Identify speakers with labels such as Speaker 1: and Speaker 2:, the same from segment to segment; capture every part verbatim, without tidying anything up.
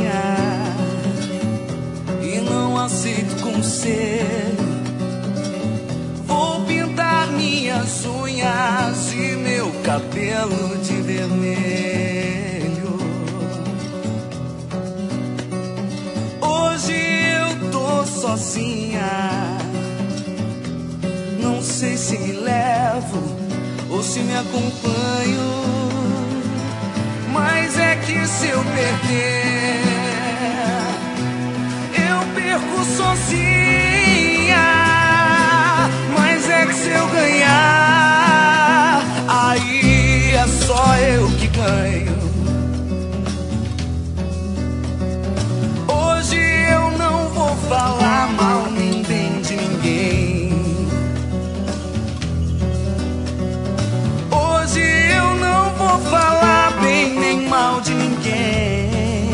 Speaker 1: e não aceito conselho. Vou pintar minhas unhas e meu cabelo de vermelho. Hoje eu tô sozinha, não sei se me levo ou se me acompanho. Mas é que se eu perder, eu perco sozinha. Mas é que se eu ganhar, aí é só eu que ganho. Hoje eu não vou falar mal nem bem de ninguém. Hoje eu não vou falar bem nem mal de ninguém.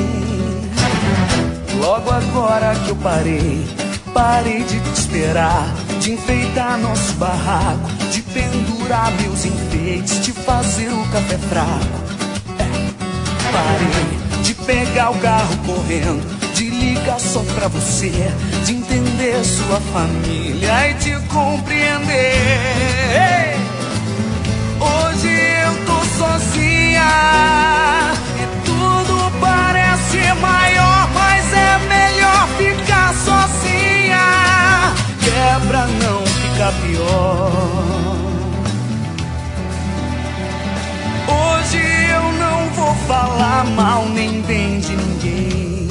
Speaker 1: Logo agora que eu parei, parei de te esperar, de enfeitar nosso barraco, de pendurar meus enfeites, de fazer o café fraco. É. Parei de pegar o carro correndo, de ligar só pra você, de entender sua família e te compreender. Hoje eu tô sozinha e tudo parece maior, mas é melhor ficar sozinha, que é pra não ficar pior. Hoje eu não vou falar mal nem bem de ninguém.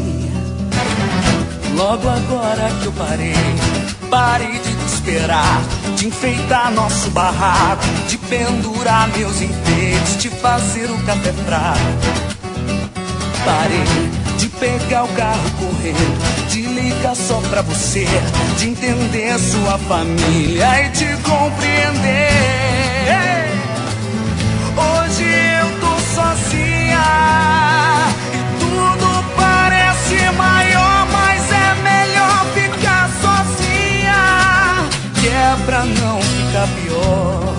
Speaker 1: Logo agora que eu parei, parei de te esperar, de enfeitar nosso barraco, de pendurar meus enfeites, de fazer o café fraco. Parei de pegar o carro correndo, de ligar só pra você, de entender sua família e te compreender. Hoje eu tô sozinha e tudo parece maior, mas é melhor ficar sozinha, que é pra não ficar pior.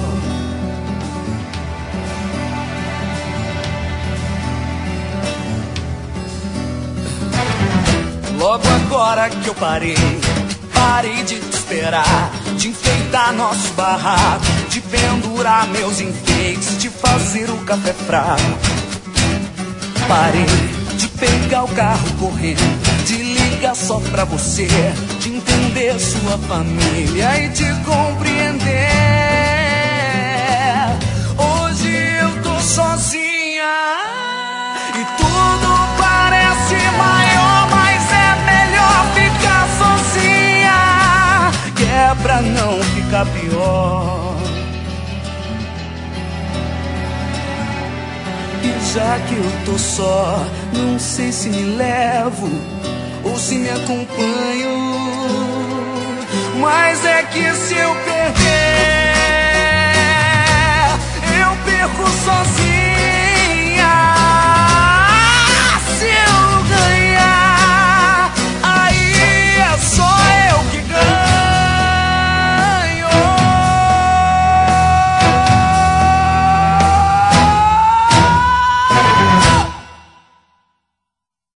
Speaker 1: Logo agora que eu parei, parei de te esperar, de enfeitar nosso barraco, de pendurar meus enfeites, de fazer o café fraco. Parei de pegar o carro correndo, de ligar só pra você, de entender sua família e te compreender. Hoje eu tô sozinha e tudo parece maior, mas é melhor ficar sozinha, que é pra não ficar pior. E já que eu tô só, não sei se me levo ou se me acompanho. Mas é que se eu perder, eu perco sozinho.